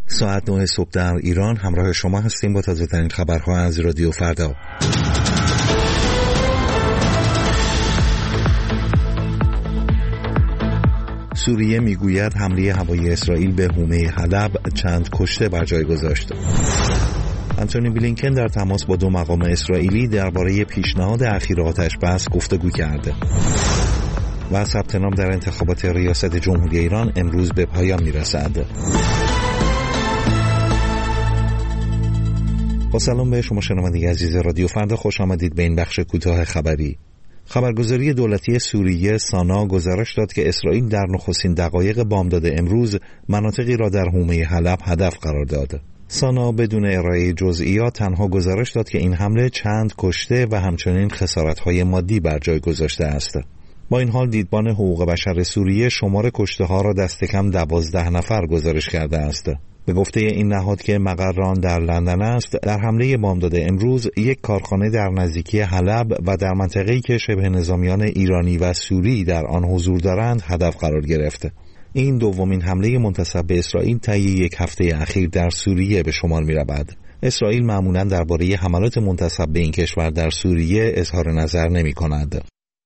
ساعت 9 صبح در ایران همراه شما هستیم با تازه‌ترین خبرها از رادیو فردا. سوریه میگوید حمله هوایی اسرائیل به حومه حلب چند کشته بر جای گذاشت. آنتونی بلینکن در تماس با دو مقام اسرائیلی درباره پیشنهاد اخیر آتش‌بس گفتگو کرد. و ثبت نام در انتخابات ریاست جمهوری ایران امروز به پایان میرسد. با سلام به شما شنوندگان عزیز رادیو فردا، خوش آمدید به این بخش کوتاه خبری. خبرگزاری دولتی سوریه سانا گزارش داد که اسرائیل در نخستین دقایق بامداد امروز مناطقی را در حومه حلب هدف قرار داد. سانا بدون ارائه جزئیات تنها گزارش داد که این حمله چند کشته و همچنین خسارت‌های مادی بر جای گذاشته است. با این حال دیدبان حقوق بشر سوریه شمار کشته‌ها را دست کم 12 نفر گزارش کرده است. به گفته این نهاد که مقر آن در لندن است، در حمله بامداد امروز یک کارخانه در نزدیکی حلب و در منطقه‌ای که شبه نظامیان ایرانی و سوری در آن حضور دارند هدف قرار گرفت. این دومین حمله منتسب به اسرائیل طی یک هفته اخیر در سوریه به شمار می‌رود. اسرائیل معمولاً درباره حملات منتسب به این کشور در سوریه اظهار نظر نمی‌کند.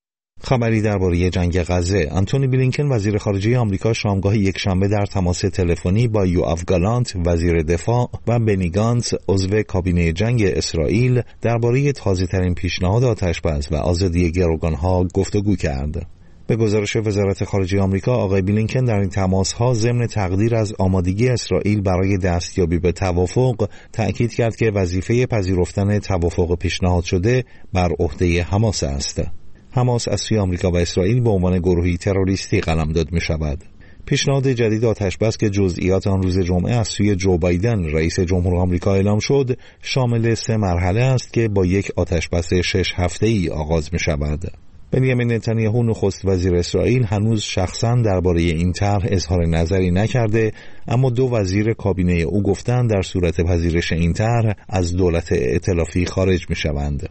خبری درباره جنگ غزه. آنتونی بلینکن وزیر خارجه آمریکا شامگاه یکشنبه در تماس تلفنی با یوآف گالانت وزیر دفاع و بنی گانتز عضو کابینه جنگ اسرائیل درباره تازه‌ترین پیشنهاد آتش‌بس و آزادی گروگان‌ها گفتگو کرد. به گزارش وزارت خارجه آمریکا، آقای بلینکن در این تماس‌ها ضمن تقدیر از آمادگی اسرائیل برای دستیابی به توافق تأکید کرد که وظیفه پذیرفتن توافق پیشنهاد شده بر عهده حماس است. حماس از سوی آمریکا و اسرائیل به عنوان گروهی تروریستی قلمداد می شود. پیشنهاد جدید آتش‌بس که جزئیات آن روز جمعه از سوی جو بایدن رئیس جمهور آمریکا اعلام شد، شامل 3 مرحله است که با یک آتش‌بس 6 هفته‌ای آغاز می شود. بنیامین نتانیاهو نخست وزیر اسرائیل هنوز شخصاً درباره این طرح اظهار نظری نکرده، اما 2 وزیر کابینه او گفتند در صورت پذیرش این طرح از دولت ائتلافی خارج می شوند.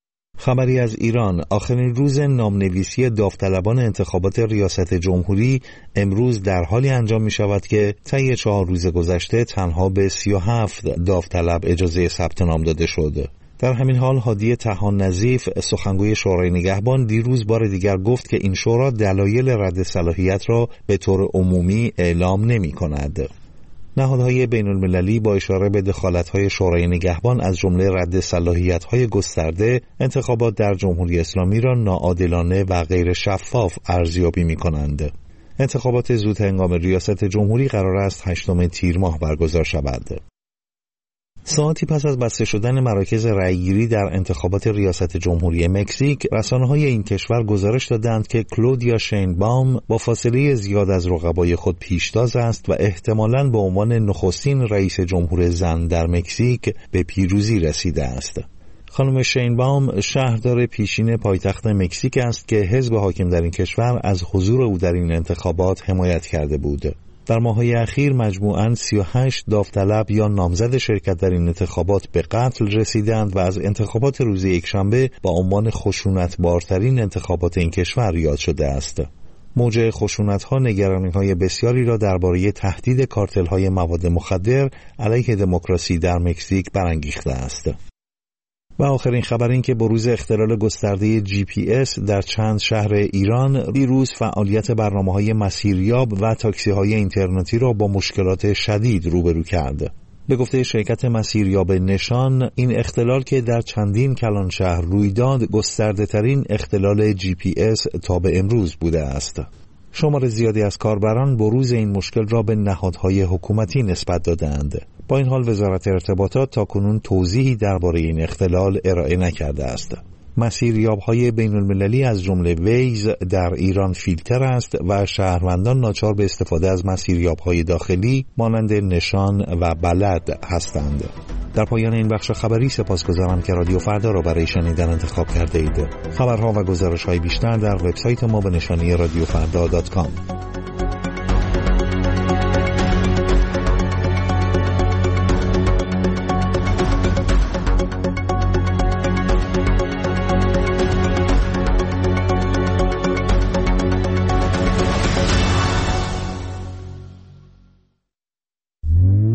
خبری از ایران. آخرین روز نامنویسی داوطلبان انتخابات ریاست جمهوری امروز در حالی انجام می شود که طی 4 روز گذشته تنها به 37 داوطلب اجازه ثبت نام داده شد. در همین حال هادی طحان نظیف سخنگوی شورای نگهبان دیروز بار دیگر گفت که این شورا دلایل رد صلاحیت را به طور عمومی اعلام نمی کند. نهادهای بین‌المللی با اشاره به دخالت‌های شورای نگهبان از جمله رد صلاحیت‌های گسترده انتخابات در جمهوری اسلامی را ناعادلانه و غیر شفاف ارزیابی می‌کنند. انتخابات زود هنگام ریاست جمهوری قرار است 8 تیر ماه برگزار شود. ساعتی پس از بسته شدن مراکز رأیگیری در انتخابات ریاست جمهوری مکزیک، رسانه‌های این کشور گزارش دادند که کلودیا شینباوم با فاصله زیاد از رقبای خود پیشتاز است و احتمالاً به عنوان نخستین رئیس جمهور زن در مکزیک به پیروزی رسیده است. خانم شینباوم شهردار پیشین پایتخت مکزیک است که حزب حاکم در این کشور از حضور او در این انتخابات حمایت کرده بود. در ماه‌های اخیر مجموعاً 38 داوطلب یا نامزد شرکت در این انتخابات به قتل رسیدند و از انتخابات روز یکشنبه با عنوان خشونت‌بارترین انتخابات این کشور یاد شده است. موج خشونت‌ها نگرانی‌های بسیاری را درباره تهدید کارتل‌های مواد مخدر علیه دموکراسی در مکزیک برانگیخته است. و آخرین خبر این که بروز اختلال گسترده GPS در چند شهر ایران دیروز فعالیت برنامه‌های مسیریاب و تاکسی‌های اینترنتی را با مشکلات شدید روبرو کرد. به گفته شرکت مسیریاب نشان، این اختلال که در چندین کلان شهر روی داد گسترده‌ترین اختلال GPS تا به امروز بوده است. شمار زیادی از کاربران بروز این مشکل را به نهادهای حکومتی نسبت دادند. با این حال وزارت ارتباطات تاکنون توضیحی درباره این اختلال ارائه نکرده است. مسیریاب‌های بین‌المللی از جمله ویز در ایران فیلتر است و شهروندان ناچار به استفاده از مسیریاب‌های داخلی مانند نشان و بلد هستند. در پایان این بخش خبری سپاسگزارم که رادیو فردا را برای شنیدن انتخاب کرده اید. خبرها و گزارش‌های بیشتر در وبسایت ما به نشانی radiofrda.com.